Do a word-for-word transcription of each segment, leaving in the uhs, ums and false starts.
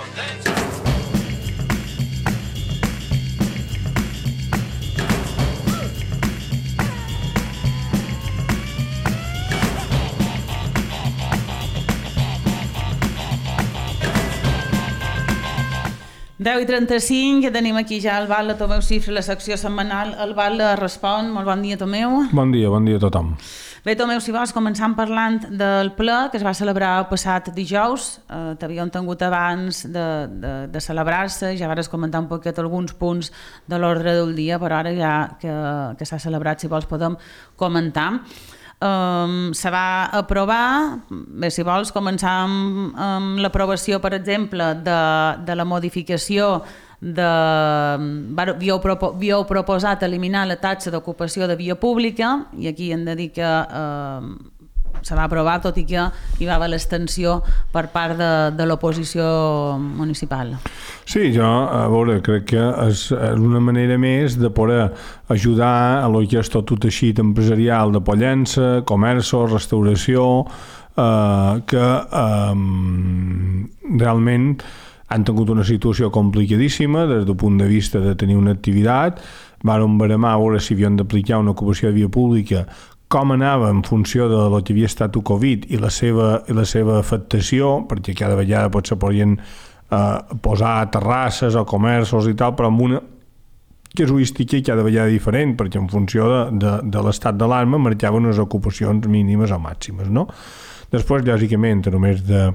deu i trenta-cinc, ja tenim aquí ja el Val de Tomeu Cifre, la secció setmanal. El Val respon. Molt bon dia, Tomeu. Bon dia, bon dia a tothom. Bé, Tomeu, si vols, començant parlant del ple que es va celebrar el passat dijous. Eh, T'havíem tingut abans de, de, de celebrar-se, ja vas comentar un poquet alguns punts de l'ordre del dia, però ara ja que, que s'ha celebrat, si vols, podem comentar. Um, se va aprovar, bé, si vols començar amb, amb l'aprovació, per exemple, de, de la modificació de... Havíeu, propo, havíeu proposat eliminar la taxa d'ocupació de via pública i aquí hem de dir que uh, se va aprovar, tot i que hi va haver l'extensió per part de, de l'oposició municipal. Sí, jo, a veure, crec que és una manera més de poder ajudar a lo que és tot el teixit empresarial de Pollença, comerços, restauració, eh, que eh, realment han tingut una situació complicadíssima des del punt de vista de tenir una activitat. Vàrem baremar a veure si havien d'aplicar una ocupació de via pública, com anava en funció de lo que havia estat el Covid i la seva, i la seva afectació, perquè cada vegada potser podien eh, posar terrasses o comerços i tal, però amb una casuística cada vegada diferent, perquè en funció de, de, de l'estat d'alarma marcaven unes ocupacions mínimes o màximes, no? Després, lògicament, només de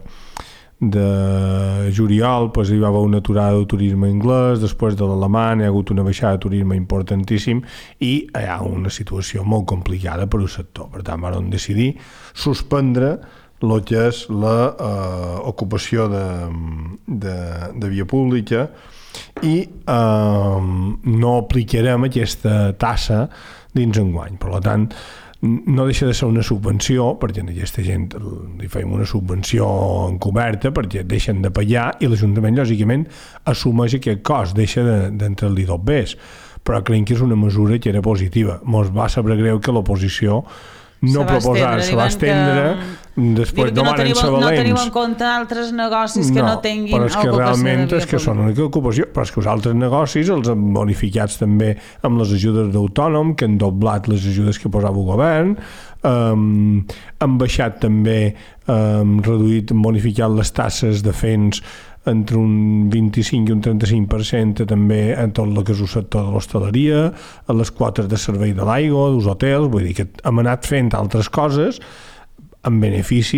de juliol pues, hi va haver una aturada del turisme anglès, després de l'alemany hi ha hagut una baixada de turisme importantíssim i hi ha una situació molt complicada per al sector. Per tant, vam decidir suspendre el que és l'ocupació eh, de, de, de via pública i eh, no aplicarem aquesta tassa dins enguany. Per tant, no deixa de ser una subvenció, perquè a aquesta gent li fem una subvenció encoberta perquè deixen de pagar i l'Ajuntament, lògicament, assumeix aquest cost, deixa d'entrar-li dos bes. Però crec que és una mesura que era positiva. Ens va saber greu que l'oposició no proposar, se va estendre, després no van ser valents. No teniu en compte altres negocis que no, no tinguin ocupació de via pública. Però és que realment és que són única ocupació, però és que els altres negocis els han bonificats també amb les ajudes d'autònom, que han doblat les ajudes que posava el govern, um, han baixat també, um, reduït, han bonificat les taxes de fens entre un vint-i-cinc i un trenta-cinc per cent també en tot el que és el sector de l'hostaleria, a les quotes de servei de l'aigua, dels hotels, vull dir que hem anat fent altres coses en benefici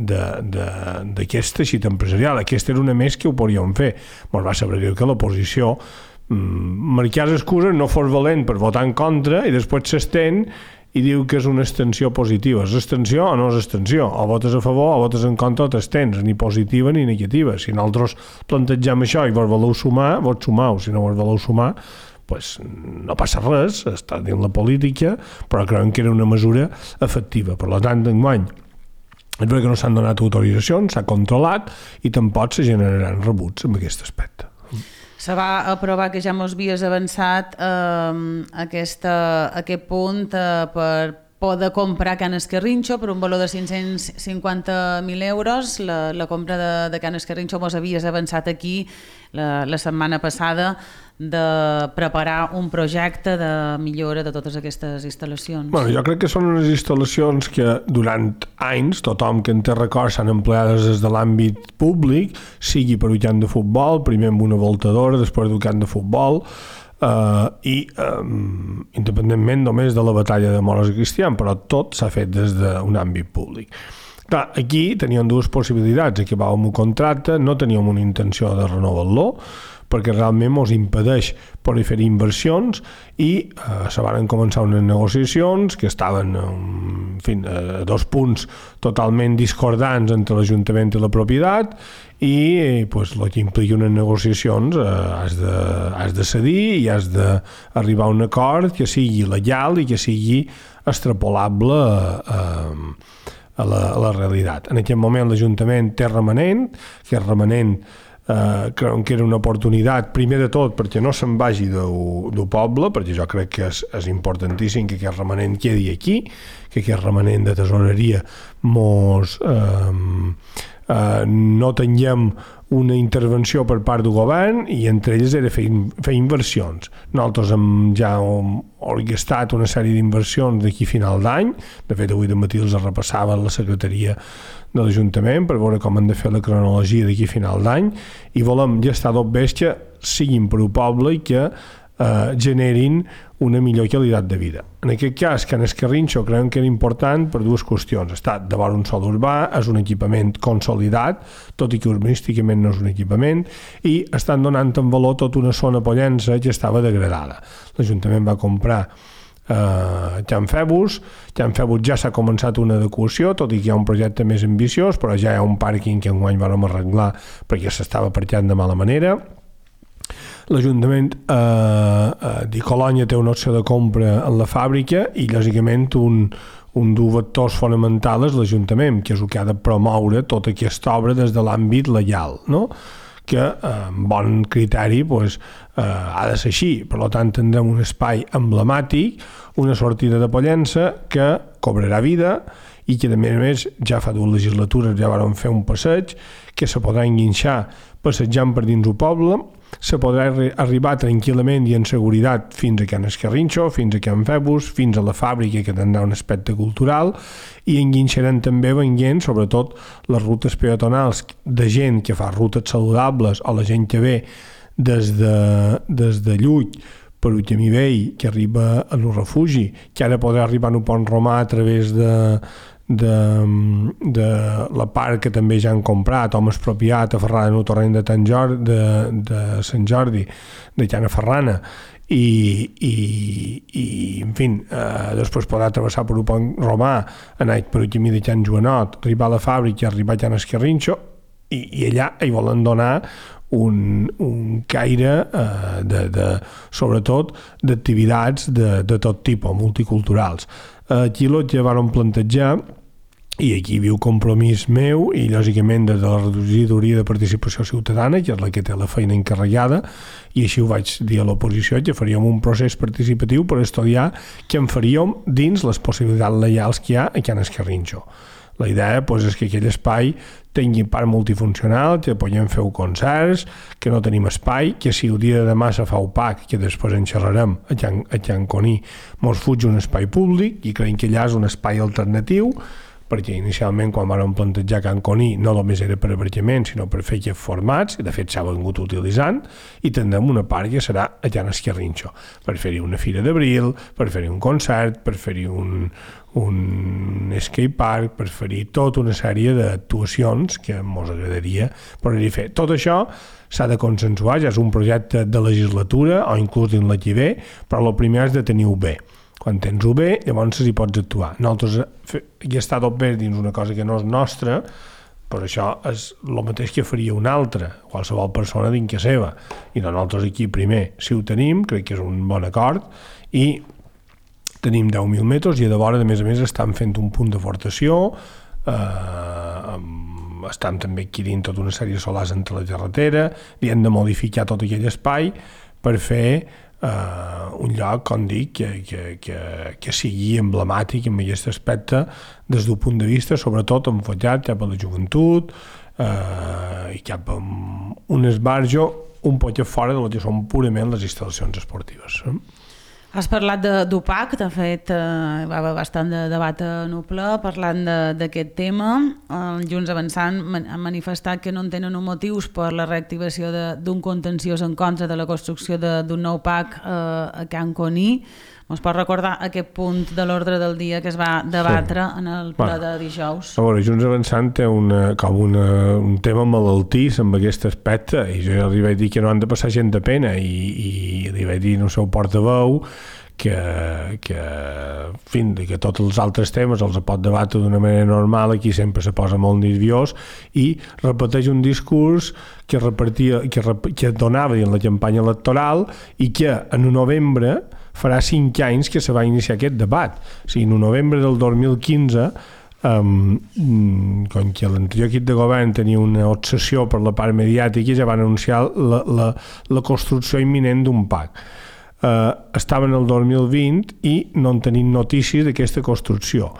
d'aquest teixit empresarial. Aquesta era una més que ho podíem fer. Ens va saber greu que l'oposició mmm, marcés excuses, no fos valent per votar en contra i després s'estén i diu que és una extensió positiva. És extensió o no és extensió? O votes a favor o votes en contra o t'estens, ni positiva ni negativa. Si nosaltres plantegem això i vos voleu sumar, vos sumau. Si no vos voleu sumar, pues no passa res, està dins la política, però creiem que era una mesura efectiva. Per tant, enguany, és veritat que no s'han donat autoritzacions, s'ha controlat i tampoc se generaran rebuts en aquest aspecte. Se va aprovar, que ja mos havies avançat eh, aquesta, aquest punt eh, per poder comprar Can Esquerrinxo per un valor de cinc-cents cinquanta mil euros. La, la compra de, de Can Esquerrinxo mos havies avançat aquí la, la setmana passada de preparar un projecte de millora de totes aquestes instal·lacions. Bueno, jo crec que són unes instal·lacions que durant anys tothom que en té record s'han empleades des de l'àmbit públic, sigui per un camp de futbol, primer amb una voltadora, després d'un camp de futbol, Uh, i um, independentment només de la batalla de Moros i Cristian, però tot s'ha fet des d'un àmbit públic. Clar, aquí teníem dues possibilitats: acabàvem un contracte, no teníem una intenció de renovar-lo perquè realment ens impedeix poder fer inversions i eh, se van començar unes negociacions que estaven en fi, a dos punts totalment discordants entre l'Ajuntament i la propietat i pues, el que implica unes negociacions eh, has, de, has de cedir i has d'arribar a un acord que sigui legal i que sigui extrapolable eh, a, la, a la realitat. En aquest moment l'Ajuntament té remanent, que és remanent Uh, crec que era una oportunitat, primer de tot perquè no se'n vagi del, del poble, perquè jo crec que és, és importantíssim que aquest remanent quedi aquí, que aquest remanent de tesoreria mos, uh, uh, no tinguem una intervenció per part del govern i entre elles era fer, fer inversions. Nosaltres hem ja hem orquestat una sèrie d'inversions d'aquí a final d'any. De fet, avui de matí els repassava la secretaria de l'Ajuntament per veure com han de fer la cronologia d'aquí a final d'any i volem ja estar dos bèstia siguin per un poble i que eh, generin una millor qualitat de vida. En aquest cas, Can Escarrinxo creiem que era important per dues qüestions. Està davant un sòl urbà, és un equipament consolidat, tot i que urbanísticament no és un equipament, i estan donant en valor tota una zona pollensa que estava degradada. L'Ajuntament va comprar Uh, Can Febus. Can Febus ja s'ha començat una adequació, tot i que hi ha un projecte més ambiciós, però ja hi ha un pàrquing que enguany vam arreglar perquè s'estava aparcant de mala manera. L'Ajuntament eh, uh, de Colònia té una opció de compra en la fàbrica i lògicament un, un dels vectors fonamentals és l'Ajuntament, que és el que ha de promoure tota aquesta obra des de l'àmbit legal, no? Que amb bon criteri pues, eh, ha de ser així. Per tant, tindrem un espai emblemàtic, una sortida de Pollença que cobrarà vida i que, a més a més, ja fa dues legislatures ja vam fer un passeig que se podrà enguinxar passejant per dins el poble, se podrà arribar tranquil·lament i en seguretat fins a Can Escarrinxo, fins a Can Febus, fins a la fàbrica que tindrà un aspecte cultural i enguinxaran també venient, sobretot les rutes peatonals de gent que fa rutes saludables o la gent que ve des de, des de Llull per un camí vell que arriba a el refugi, que ara podrà arribar a un pont romà a través de De, de la part que també ja han comprat o hem expropiat a Ferrana en el torrent de, Jordi, de, de Sant Jordi de Llana Ferrana i, i, i en fi eh, després podrà travessar per un pont romà anar per un camí de Can Joanot, arribar a la fàbrica, arribar a Can Escarrinxo i, i allà hi volen donar un, un caire eh, de, de, sobretot d'activitats de, de tot tipus, multiculturals. Aquí el que vam plantejar i aquí viu compromís meu i lògicament des de la regidoria de participació ciutadana, que és la que té la feina encarregada, i així ho vaig dir a l'oposició, que faríem un procés participatiu per estudiar què en faríem dins les possibilitats legals que hi ha a Can Escarrinxo. La idea pues, és que aquell espai tingui part multifuncional, que podem fer concerts, que no tenim espai, que si el dia de demà se fa opac, que després en xerrarem a Can, a Can Coní, mos fuig un espai públic i creiem que allà és un espai alternatiu, perquè inicialment quan vam plantejar Can Coní no només era per aparcament, sinó per fer aquests formats, i de fet s'ha vengut utilitzant, i tindrem una part que serà a Can Escarrinxo, per fer-hi una fira d'abril, per fer-hi un concert, per fer-hi un, un skate park, per fer-hi tota una sèrie d'actuacions que ens agradaria poder-hi fer. Tot això s'ha de consensuar, ja és un projecte de legislatura o inclús dins la que ve, però el primer és de tenir-ho bé. Quan tens-ho bé, llavors hi pots actuar. Nosaltres hi està tot bé dins una cosa que no és nostra, però això és el mateix que faria una altra, qualsevol persona dins que seva. I nosaltres aquí primer, si ho tenim, crec que és un bon acord, i tenim deu mil metres i a de vora, a més a més, estan fent un punt de fortació, eh, estan també adquirint tota una sèrie de solars entre la carretera, i hem de modificar tot aquell espai per fer Uh, un lloc, com dic, que, que, que, que sigui emblemàtic en aquest aspecte des d'un punt de vista, sobretot enfocat cap a la joventut uh, i cap a un esbarjo un poc fora del que són purament les instal·lacions esportives. Eh? Has parlat d'U P A C, de fet eh, va haver bastant de debat en el ple parlant d'aquest tema. El Junts Avançant han manifestat que no en tenen motius per la reactivació d'un contenciós en contra de la construcció d'un nou P A C eh, a Can Coní. Ens pot recordar aquest punt de l'ordre del dia que es va debatre sí. en el ple bueno, de dijous? A veure, Junts Avançant té una, com una, un tema malaltís amb aquest aspecte i jo li vaig dir que no han de passar gent de pena i, i li vaig dir en el seu portaveu que, que, en fi, que tots els altres temes els pot debatre d'una manera normal, aquí sempre se posa molt nerviós i repeteix un discurs que, repartia, que, que donava en la campanya electoral i que en novembre farà cinc anys que se va iniciar aquest debat. O sigui, en novembre del dos mil quinze, um, com que l'anterior equip de govern tenia una obsessió per la part mediàtica, ja van anunciar la, la, la construcció imminent d'un P A C. Uh, estava en el dos mil vint i no en tenim notícies d'aquesta construcció.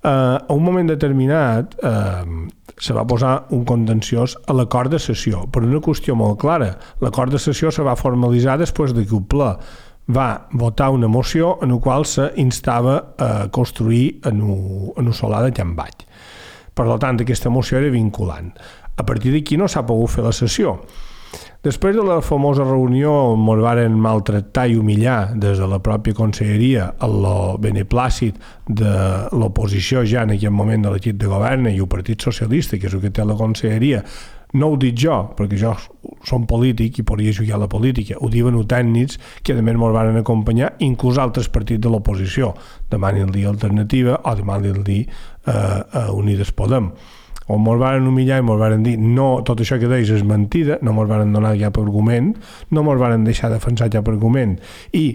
a un moment determinat eh, se va posar un contenciós a l'acord de sessió, per una qüestió molt clara. L'acord de sessió se va formalitzar després de que el ple va votar una moció en la qual se instava a construir en un solar de Can Baix. Per tant, aquesta moció era vinculant. A partir d'aquí no s'ha pogut fer la sessió. Després de la famosa reunió on ens varen maltractar i humillar des de la pròpia conselleria el beneplàcit de l'oposició ja en aquell moment de l'equip de govern i el Partit Socialista, que és el que té la conselleria, no ho dic jo, perquè jo som polític i podria jugar a la política, ho diuen els tècnics que a més ens van acompanyar, inclús altres partits de l'oposició, demanin-li Alternativa o demanin-li eh, Unides Podem. On ens van humillar i ens van dir no, tot això que deies és mentida, no ens van donar cap argument, no ens van deixar defensar cap argument, i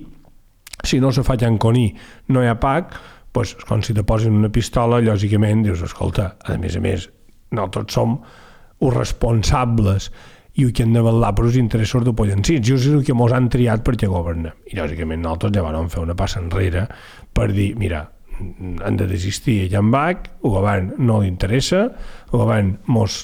si no se fa llanconí no hi ha pac, doncs, com si te posen una pistola, lògicament dius, escolta, a més a més, nosaltres som els responsables i el que han de vetllar per els interessos de Pollancins, i és el que ens han triat perquè governem. I lògicament nosaltres ja vam fer una passa enrere per dir, mira, han de desistir a Can Baix, el govern no li interessa, el govern mos,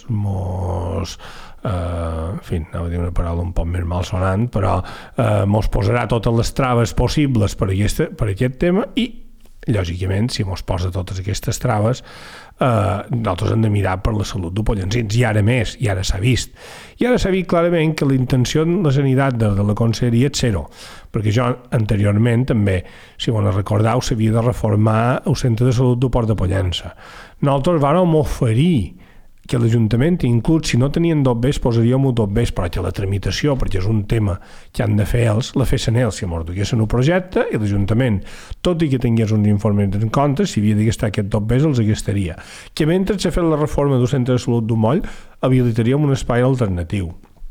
mos eh, en fi, anava a dir una paraula un poc més malsonant, però eh, mos posarà totes les traves possibles per, aquesta, per aquest tema, i lògicament, si mos posa totes aquestes traves, eh, nosaltres hem de mirar per la salut de Pollancins, i ara més, i ara s'ha vist. I ara s'ha vist clarament que la intenció de la sanitat de, de la conselleria és zero, perquè jo anteriorment també, si m'ho recordeu, s'havia de reformar el centre de salut del Port de Pollença. Nosaltres vàrem oferir que l'Ajuntament, inclús si no tenien dobbers, posaríem un dobbers, però que la tramitació, perquè és un tema que han de fer ells, la fessin ells, si mos duguessin un projecte, i l'Ajuntament, tot i que tingués uns informes en compte, si havia de gastar aquest dobbers, els gastaria. Que mentre s'ha fet la reforma del centre de salut d'un moll, habilitaríem un espai alternatiu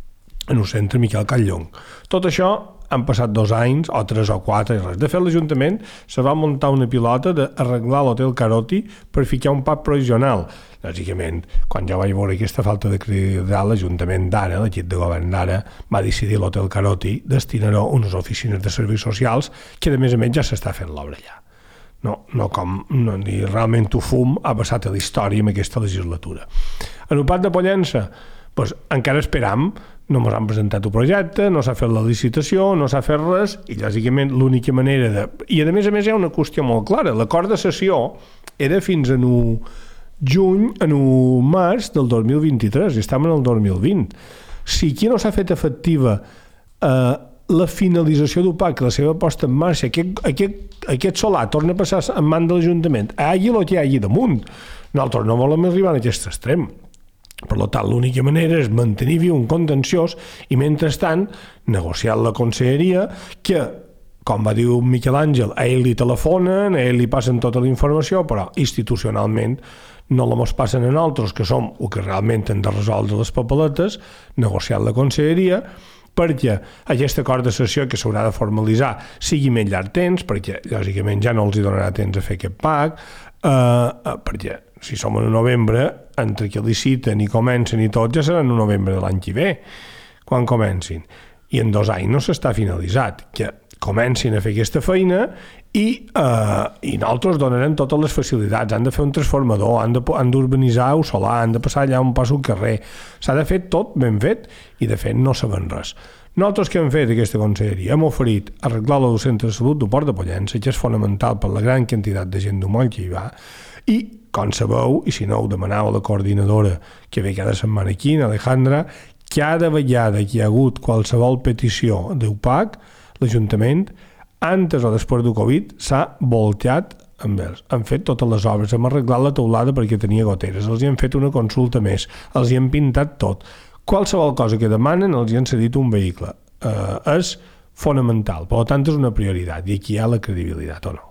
en el centre Miquel Catllong. Tot això han passat dos anys, o tres o quatre, i res. De fet, l'Ajuntament se va muntar una pilota d'arreglar l'hotel Caroti per ficar un pub provisional. Lògicament, quan jo vaig veure aquesta falta de credibilitat, l'Ajuntament d'ara, l'equip de govern d'ara, va decidir l'hotel Caroti destinar-ho a unes oficines de serveis socials que, a més a més, ja s'està fent l'obra allà. No, no com, no, ni realment ho fum ha passat a la història en aquesta legislatura. En el Parc de Pollença, doncs, encara esperam, no ens han presentat el projecte, no s'ha fet la licitació, no s'ha fet res, i lògicament l'única manera de... I a més a més hi ha una qüestió molt clara, l'acord de sessió era fins en el juny, en el març del dos mil vint-i-tres, i estem en el dos mil vint. Si aquí no s'ha fet efectiva eh, la finalització d'un parc, la seva posta en marxa, aquest, aquest, aquest solar torna a passar en mans de l'Ajuntament, allí el que hi ha allí damunt. Nosaltres no volem arribar a aquest extrem. Per tant, l'única manera és mantenir viu un contenciós i, mentrestant, negociar la conselleria que, com va dir Miquel Àngel, a ell li telefonen, a ell li passen tota la informació, però institucionalment no la mos passen a nosaltres, que som el que realment hem de resoldre les papeletes, negociar la conselleria, perquè aquest acord de sessió que s'haurà de formalitzar sigui més llarg temps, perquè lògicament ja no els hi donarà temps a fer aquest pack, eh, perquè si som en novembre, entre que liciten i comencen i tot, ja serà en novembre de l'any que ve, quan comencin. I en dos anys no s'està finalitzat, que comencin a fer aquesta feina i, eh, i nosaltres donarem totes les facilitats. Han de fer un transformador, han de, han d'urbanitzar el solar, han de passar allà on passa el carrer. S'ha de fer tot ben fet i, de fet, no saben res. Nosaltres que hem fet aquesta conselleria? Hem oferit arreglar el centre de salut del Port de Pollença, que és fonamental per la gran quantitat de gent del moll que hi va, i com sabeu, i si no ho demanava la coordinadora que ve cada setmana aquí, Alejandra, cada vegada que hi ha hagut qualsevol petició d'U P A C, l'Ajuntament, antes o després del Covid, s'ha volteat amb ells. Han fet totes les obres, hem arreglat la teulada perquè tenia goteres, els hi han fet una consulta més, els hi han pintat tot. Qualsevol cosa que demanen els hi han cedit un vehicle. Eh, és fonamental, per tant és una prioritat, i aquí hi ha la credibilitat o no.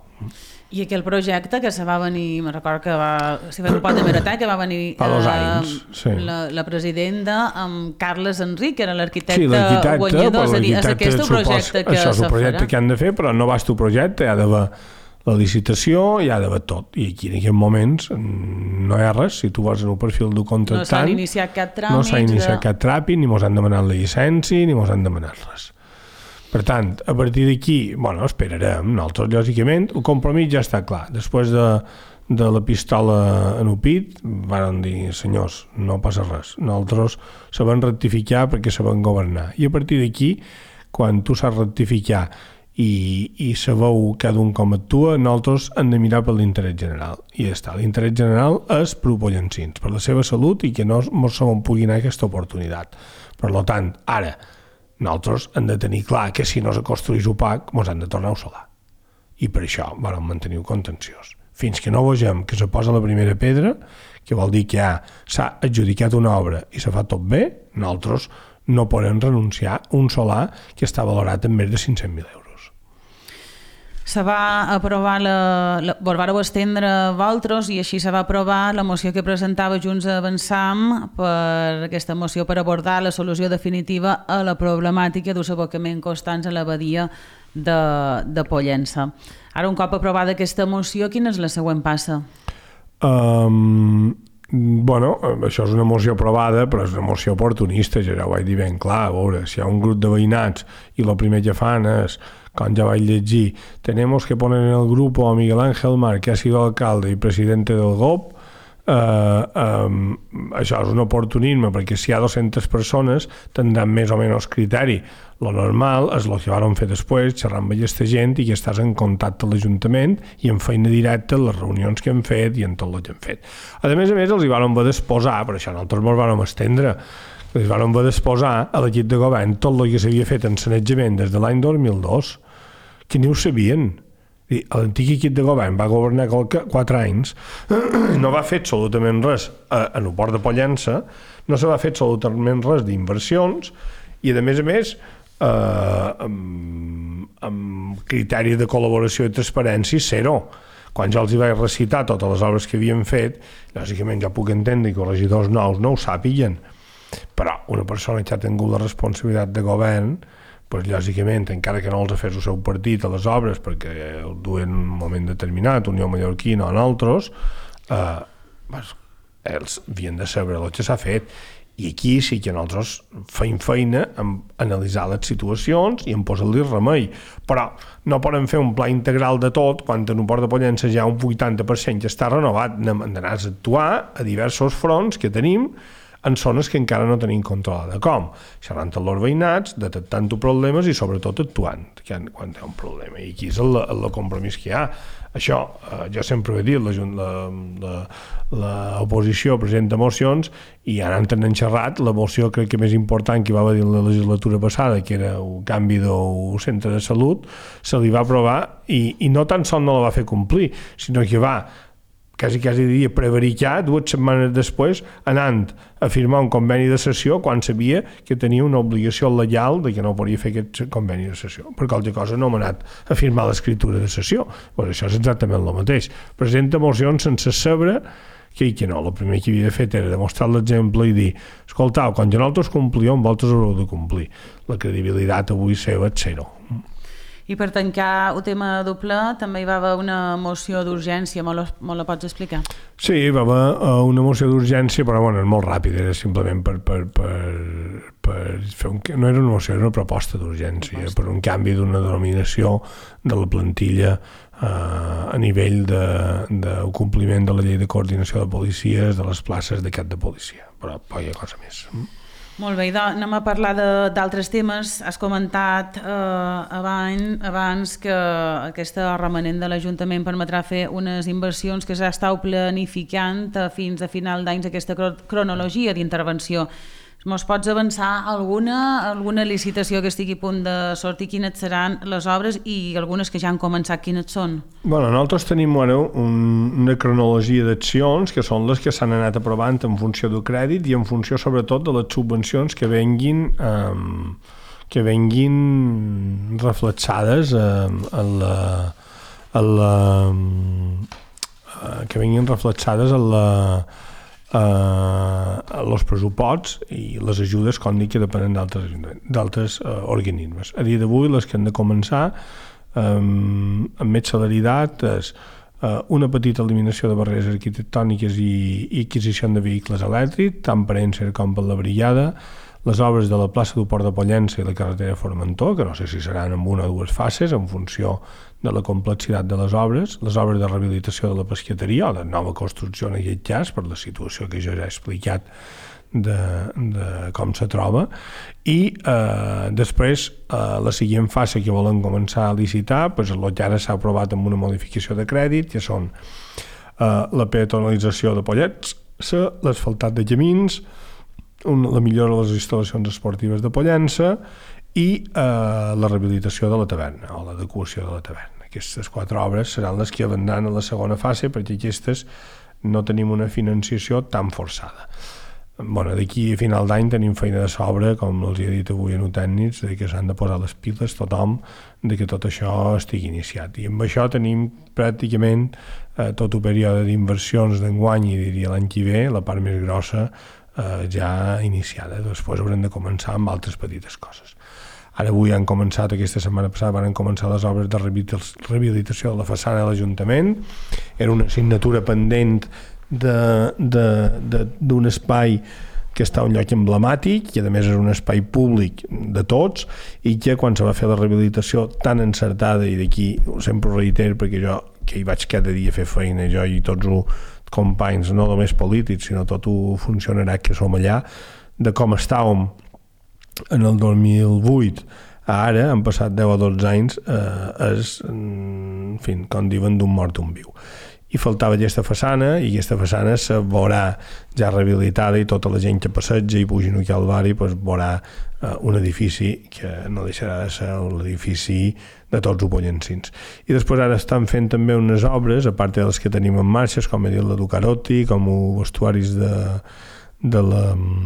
I aquell projecte que se va venir, me'n recordo que va, si fem un pot de Meratà, que va venir a dos anys, eh, sí. la, la presidenta amb Carles Enric, que era l'arquitecte sí, guanyador, és a dir, és aquest el projecte que això és se el projecte farà. que han de fer, però no basta el projecte, hi ha d'haver la licitació, hi ha d'haver tot, i aquí en aquests moments no hi ha res, si tu vas en el perfil del contractant, no s'han iniciat cap tràmit, no s'ha iniciat de... cap tràmit, ni mos han demanat la llicència, ni mos han demanat res. Per tant, a partir d'aquí, bueno, esperarem. Nosaltres, lògicament, el compromís ja està clar. Després de, de la pistola en el pit, van dir, senyors, no passa res, nosaltres sabem rectificar perquè sabem governar. I a partir d'aquí, quan tu saps rectificar i, i sabeu cada un com actua, nosaltres hem de mirar per l'interès general. I ja està, l'interès general és per Pollencins, per la seva salut i que no ens se pugui anar aquesta oportunitat. Per tant, ara, nosaltres hem de tenir clar que si no se construís opac, ens han de tornar a solar. I per això vam mantenir el contenciós. Fins que no vegem que se posa la primera pedra, que vol dir que ja s'ha adjudicat una obra i se fa tot bé, nosaltres no podem renunciar a un solar que està valorat en més de cinc-cents mil euros. Se va aprovar, la, la, vos vareu estendre vosaltres i així se va aprovar la moció que presentava Junts Avançam per aquesta moció per abordar la solució definitiva a la problemàtica dels abocaments constants a la badia de, de Pollença. Ara, un cop aprovada aquesta moció, quina és la següent passa? Um, bueno, això és una moció aprovada, però és una moció oportunista, ja ho vaig dir ben clar. A veure, si hi ha un grup de veïnats i el primer que fan és, com ja vaig llegir, tenemos que poner en el grupo a Miguel Ángel Mar, que ha sido alcalde y presidente del G O P, eh, eh, això és un oportunisme, perquè si hi ha dues-centes persones tindran més o menys criteri. Lo normal és el que vam fer després, xerrar amb aquesta gent i que estàs en contacte amb l'Ajuntament i en feina directa en les reunions que hem fet i en tot el que hem fet. A més a més, els hi vam haver d'exposar, per això nosaltres ens vam estendre, els vam haver d'exposar a l'equip de govern tot el que s'havia fet en sanejament des de l'any dos mil dos, que ni ho sabien. L'antic equip de govern va governar quatre anys, no va fer absolutament res en el port de Pollença, no se va fer absolutament res d'inversions i, a més a més, eh, amb, amb criteri de col·laboració i transparència, zero. Quan jo els hi vaig recitar totes les obres que havien fet, lògicament ja puc entendre que els regidors nous no ho sàpiguen, però una persona que ha tingut la responsabilitat de govern, pues, lògicament, encara que no els ha fet el seu partit a les obres, perquè el duen en un moment determinat, Unió Mallorquina o en altres, eh, pues, ells havien de saber el que s'ha fet. I aquí sí que nosaltres feim feina en analitzar les situacions i en posar-li remei. Però no podem fer un pla integral de tot quan en un port de Pollença ja un vuitanta per cent ja està renovat. Hem d'anar a actuar a diversos fronts que tenim en zones que encara no tenim controlada. Com? Xerrant amb els veïnats, detectant problemes i sobretot actuant quan hi ha un problema. I aquí és el, el compromís que hi ha. Això, eh, jo sempre ho he dit, l'oposició presenta mocions i ara en tenen xerrat. La moció crec que més important que va haver en la legislatura passada, que era el canvi del centre de salut, se li va aprovar i, i no tan sols no la va fer complir, sinó que va quasi, quasi diria prevaricar dues setmanes després anant a firmar un conveni de cessió quan sabia que tenia una obligació legal de que no podia fer aquest conveni de cessió. Per qualque cosa no m'ha anat a firmar l'escriptura de cessió. Pues això és exactament el mateix. Presenta mocions sense saber que i que no. El primer que havia fet era demostrar l'exemple i dir, escoltau, quan nosaltres complíem, vosaltres haureu de complir. La credibilitat avui seva és zero. I per tancar el tema doble, també hi va haver una moció d'urgència, me la pots explicar? Sí, hi va haver una moció d'urgència, però bueno, és molt ràpida, era simplement per, per, per, per fer un... No era una moció, era una proposta d'urgència, per un canvi d'una denominació de la plantilla eh, a nivell de, de compliment de la llei de coordinació de policies de les places de cap de policia, però poca cosa més. Molt bé, doncs anem a parlar d'altres temes. Has comentat eh, abans, abans que aquesta remanent de l'Ajuntament permetrà fer unes inversions que s'està planificant fins a final d'anys, aquesta cronologia d'intervenció. Mos pots avançar alguna, alguna licitació que estigui a punt de sortir, quines seran les obres i algunes que ja han començat, quines són? Bueno, nosaltres tenim ara un, una cronologia d'accions que són les que s'han anat aprovant en funció del crèdit i en funció sobretot de les subvencions que venguin, eh, que venguin reflexades eh, en la, en la eh, que venguin reflexades en la els pressuposts i les ajudes, com dic, que depenen d'altres uh, organismes. A dia d'avui, les que han de començar um, amb més celeritat és uh, una petita eliminació de barreres arquitectòniques i, i adquisició de vehicles elèctrics, tant per Encer com per la Brigada, les obres de la plaça del Port de Pollença i la carretera Formentor, que no sé si seran en una o dues fases en funció de la complexitat de les obres, les obres de rehabilitació de la pesqueteria o de nova construcció en aquest cas, per la situació que jo ja he explicat de, de com se troba, i eh, després eh, la següent fase que volen començar a licitar, pues, el que ara s'ha aprovat amb una modificació de crèdit, que són eh, la peatonalització de Pollets, l'asfaltat de camins, una, la millora de les instal·lacions esportives de Pollença i eh, la rehabilitació de la taverna o l'adequació de la taverna. Aquestes quatre obres seran les que vendran a la segona fase, perquè aquestes no tenim una financiació tan forçada. Bueno, d'aquí a final d'any tenim feina de sobre, com els he dit avui en tècnics, de que s'han de posar les piles tothom, de que tot això estigui iniciat. I amb això tenim pràcticament eh, tot el període d'inversions d'enguany i diria l'any que ve, la part més grossa eh, ja iniciada. Després haurem de començar amb altres petites coses. Ara avui han començat, aquesta setmana passada van començar les obres de rehabilitació de la façana de l'Ajuntament. Era una assignatura pendent d'un espai que està a un lloc emblemàtic i a més és un espai públic de tots i que quan se va fer la rehabilitació tan encertada, i d'aquí sempre ho reitero perquè jo que hi vaig cada dia a fer feina, jo i tots els companys, no només polítics sinó tot el funcionariat que som allà, de com estàvem en el dos mil vuit a ara, han passat deu o dotze anys, eh, és, en fi, com diuen, d'un mort un viu. I faltava aquesta façana, i aquesta façana se veurà ja rehabilitada i tota la gent que passeja i pugi aquí al barri pues, veurà uh, un edifici que no deixarà de ser l'edifici de tots els pollencins. I després ara estan fent també unes obres, a part de les que tenim en marxa, com he dit la Ducarotti, com els vestuaris de, de la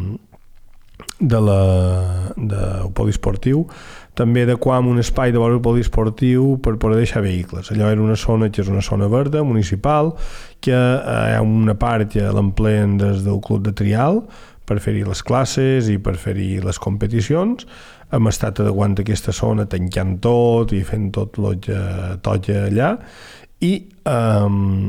de la del polisportiu, també adequar un espai de vora poliesportiu per poder deixar vehicles. Allò era una zona que és una zona verda, municipal, que eh, hi ha una part que l'empleen des del club de trial per fer-hi les classes i per fer-hi les competicions. Hem estat adequant aquesta zona, tancant tot i fent tot el que toca allà. I eh,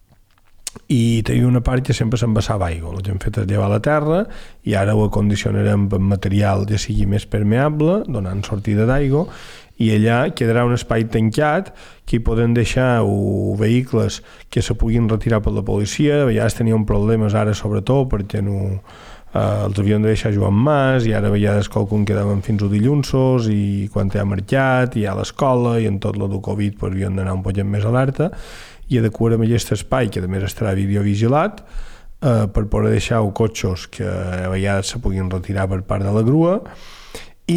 i tenia una part que sempre s'embassava aigua. El que hem fet és llevar la terra i ara ho acondicionarem amb material que sigui més permeable, donant sortida d'aigua, i allà quedarà un espai tancat que hi poden deixar o vehicles que se puguin retirar per la policia. A vegades teníem problemes ara sobretot perquè no, eh, els havien de deixar Joan Mas i ara a vegades qualcun quedaven fins a dilluns i quan hi ha mercat i hi ha l'escola i en tot el de Covid pues, havien d'anar un poc més alerta i adequarem aquest espai que a més estarà videovigilat eh, per poder deixar els cotxos que a vegades se puguin retirar per part de la grua i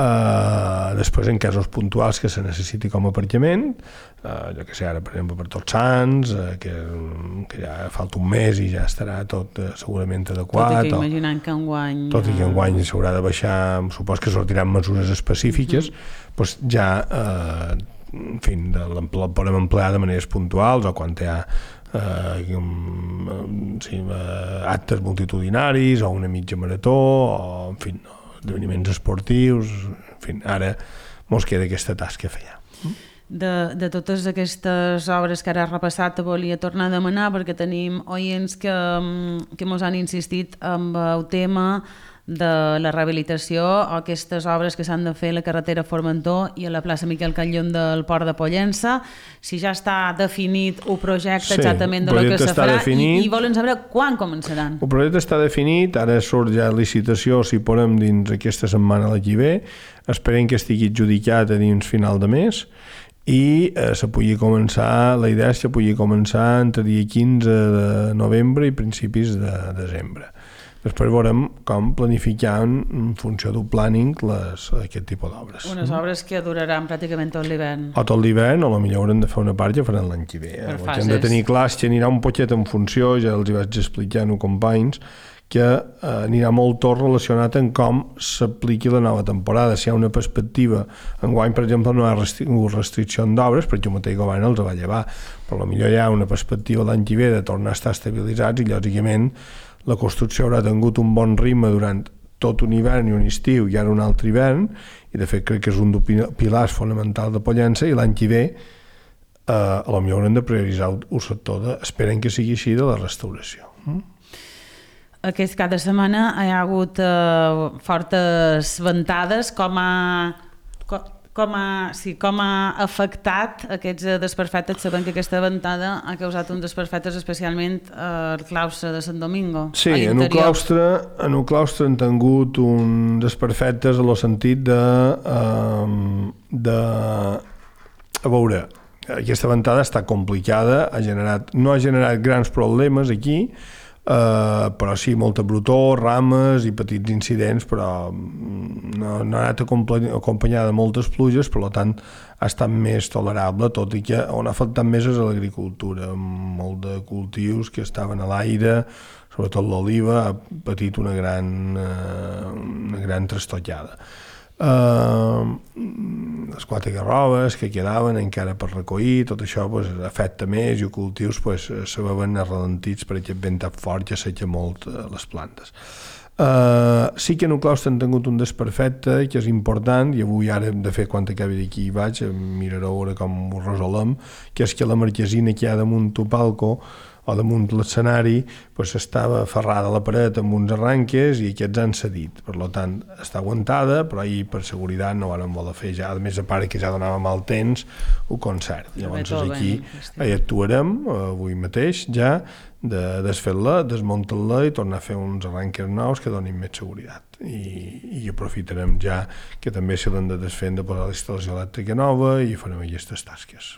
eh, després en casos puntuals que se necessiti com a aparcament, eh, jo que sé ara per exemple per Tots Sants, eh, que, que ja falta un mes i ja estarà tot eh, segurament adequat. Tot i que imaginant que enguany... Tot i que enguany s'haurà de baixar, supos que sortiran mesures específiques, uh-huh. doncs ja... Eh, en fi, la podem emplear de maneres puntuals o quan hi ha eh, um, sí, uh, actes multitudinaris o una mitja marató o en fi, no, esdeveniments esportius, en fi, ara mos queda aquesta tasca a fer. De, de totes aquestes obres que ara has repassat te volia tornar a demanar perquè tenim oients que, que mos han insistit amb el tema de la rehabilitació o aquestes obres que s'han de fer a la carretera Formentor i a la plaça Miquel Catllon del Port de Pollença, si ja està definit el projecte sí, exactament de lo que se farà definit, i, i volen saber quan començaran. El projecte està definit, ara surt ja licitació si podem dins aquesta setmana la que ve, esperem que estigui adjudicat a dins final de mes i eh, se pugui començar, la idea és que pugui començar entre dia quinze de novembre i principis de desembre. Després veurem com planificar en funció del planning les, aquest tipus d'obres. Unes obres que duraran pràcticament tot l'hivern. O tot l'hivern, o potser haurem de fer una part que faran l'any que ve. Eh? Hem de tenir clar que anirà un poquet en funció, ja els hi vaig explicar als companys, que eh, anirà molt tot relacionat en com s'apliqui la nova temporada. Si hi ha una perspectiva, enguany, per exemple, no hi ha restri restricció d'obres, perquè el mateix govern els va llevar, però potser hi ha una perspectiva l'any que ve de tornar a estar estabilitzats i, lògicament, la construcció haurà tingut un bon ritme durant tot un hivern i un estiu i ara un altre hivern, i de fet crec que és un dels pilars fonamentals de Pollença, i l'any que ve eh, a potser haurem de prioritzar el sector de, esperen que sigui així, de la restauració. Mm? aquest cap de setmana hi ha hagut uh, fortes ventades. Com ha, com, ha, sí, com ha afectat aquests desperfectes? Sabem que aquesta ventada ha causat un desperfectes especialment al claustre de Sant Domingo. Sí, en el claustre, en el claustre han tingut un desperfectes en el sentit de... Um, de a veure, aquesta ventada està complicada, ha generat, no ha generat grans problemes aquí, Uh, però sí, molta brutor, rames i petits incidents, però no, no ha anat acompanyada de moltes pluges, per tant ha estat més tolerable, tot i que on ha afectat més és a l'agricultura, molt de cultius que estaven a l'aire, sobretot l'oliva ha patit una gran, uh, una gran trastotllada. Uh, les quatre garroves que quedaven encara per recollir, tot això pues, afecta més i els cultius pues, se veuen ralentits per aquest vent tan fort que asseca molt uh, les plantes. Uh, sí que en el claustre han tingut un desperfecte que és important, i avui ara de fet quan acabi d'aquí vaig mirareu ara com ho resolem, que és que la marquesina que hi ha damunt el palco o damunt l'escenari pues, estava ferrada a la paret amb uns arranques i aquests han cedit. Per tant, està aguantada, però ahir per seguretat no van voler fer ja, a més a part que ja donava mal temps, el concert. Llavors aquí hi actuarem avui mateix ja de desfer-la, desmuntar-la i tornar a fer uns arranques nous que donin més seguretat. I, i aprofitarem ja que també se l'han de desfer de posar la instal·lació elèctrica nova i farem aquestes tasques.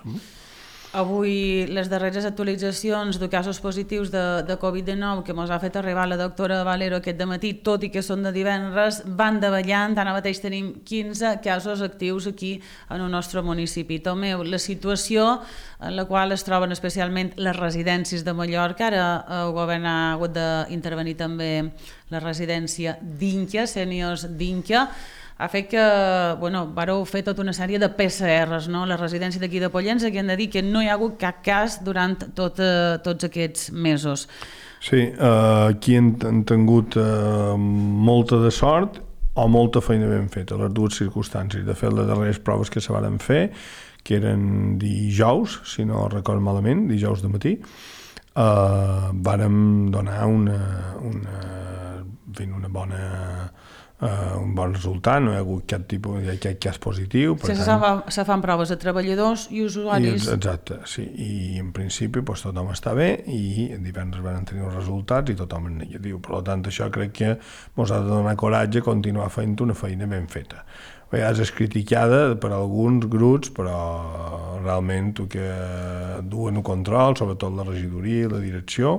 Avui les darreres actualitzacions de casos positius de, de covid dinou que ens ha fet arribar la doctora Valero aquest dematí, tot i que són de divendres, van davallant. Ara mateix tenim quinze casos actius aquí en el nostre municipi. Tomeu, la situació en la qual es troben especialment les residències de Mallorca, ara el govern ha hagut d'intervenir també la residència d'Inca, sèniors d'Inca, ha fet que, bueno, vareu fer tota una sèrie de P C Rs, no? La residència d'aquí de Pollença, que han de dir que no hi ha hagut cap cas durant tot, eh, tots aquests mesos. Sí, eh, aquí han, han tingut eh, molta de sort o molta feina ben feta, les dues circumstàncies. De fet, les darreres proves que se van fer, que eren dijous, si no recordo malament, dijous de matí, eh, vàrem donar una, una, una bona... Uh, un bon resultat, no hi ha hagut cap tipus de cap cas positiu. Per sí, tant, se fan proves a treballadors i usuaris. I, exacte, sí, i en principi pues, tothom està bé i divendres van tenir els resultats i tothom és negatiu. Per tant, això crec que ens ha de donar coratge continuar fent una feina ben feta. A vegades és criticada per alguns grups, però realment el que duen el control, sobretot la regidoria i la direcció,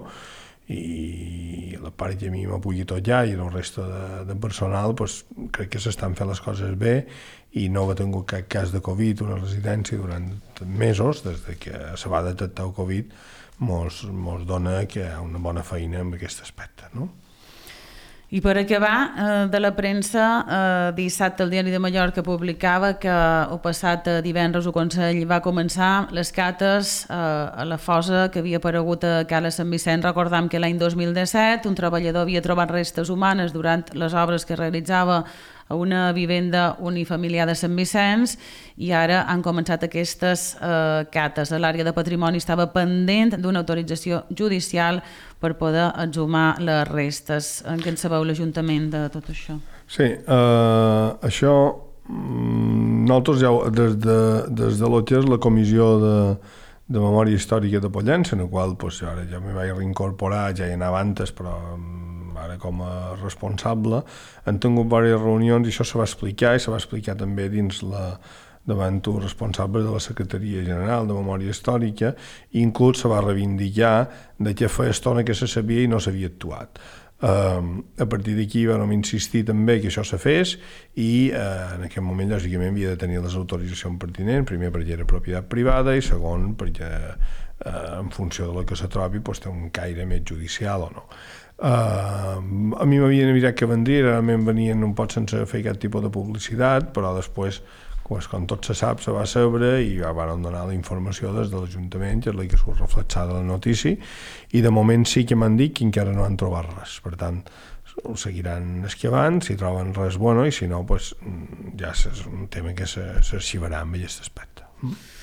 i la part que a mi m'ho pugui tot ja i el resta de, de personal pues, crec que s'estan fent les coses bé i no ha tingut cap cas de Covid una residència durant mesos des de que se va detectar el Covid mos, mos dona que hi ha una bona feina en aquest aspecte, no? I per acabar, eh, de la premsa, eh, dissabte el Diari de Mallorca publicava que el passat divendres el Consell va començar les cates eh, a la fossa que havia aparegut a Cala Sant Vicent. Recordam que l'any dos mil disset un treballador havia trobat restes humanes durant les obres que realitzava a una vivenda unifamiliar de Sant Vicenç i ara han començat aquestes eh, cates. L'àrea de patrimoni estava pendent d'una autorització judicial per poder exhumar les restes. En què en sabeu l'Ajuntament de tot això? Sí, eh, això nosaltres ja des de, des de l'O T E S, la Comissió de, de Memòria Històrica de Pollença, en la qual pues, ara ja m'hi vaig reincorporar, ja hi anava antes, però ara com a responsable, han tingut diverses reunions i això se va explicar i se va explicar també dins la, davant el responsable de la Secretaria General de Memòria Històrica i inclús se va reivindicar de que feia estona que se sabia i no s'havia actuat. Uh, a partir d'aquí vam insistir també que això se fes i uh, en aquest moment lògicament havia de tenir les autoritzacions pertinents, primer perquè era propietat privada i segon perquè uh, en funció de lo que se trobi pues, té un caire més judicial o no. Uh, a mi m'havien avisat que vendria, realment venien un pot sense fer aquest tipus de publicitat, però després, pues, com tot se sap, se va saber i ja van donar la informació des de l'Ajuntament, que és la que surt reflexada a la notícia, i de moment sí que m'han dit que encara no han trobat res. Per tant, ho seguiran esquivant, si troben res bueno, i si no, pues, ja és un tema que s'arxivarà amb aquest aspecte.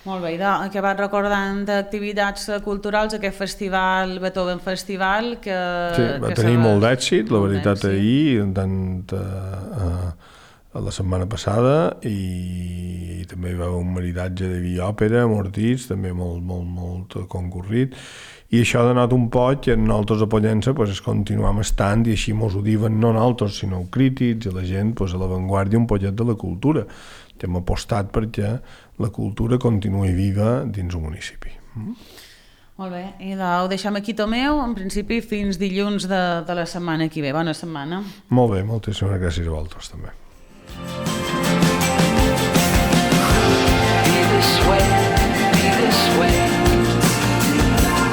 Molt bé, i de, que vas recordant d'activitats culturals, aquest festival, Beethoven Festival, que... Sí, va que tenir se... molt d'èxit, la veritat, d'èxit. ahir, tant eh, la setmana passada, i també hi va haver un maridatge de vi òpera, Mortits, també molt, molt, molt concorrit, i això ha donat un poc que nosaltres a Pollença pues, es continuem estant, i així mos ho diuen no nosaltres, sinó crítics i la gent pues, a l'avantguàrdia un poquet de la cultura, que hem apostat perquè la cultura continuï viva dins el municipi. Mm? Molt bé, i ho deixem aquí, Tomeu, en principi fins dilluns de, de la setmana que ve. Bona setmana. Molt bé, moltíssimes gràcies a vosaltres també. This way.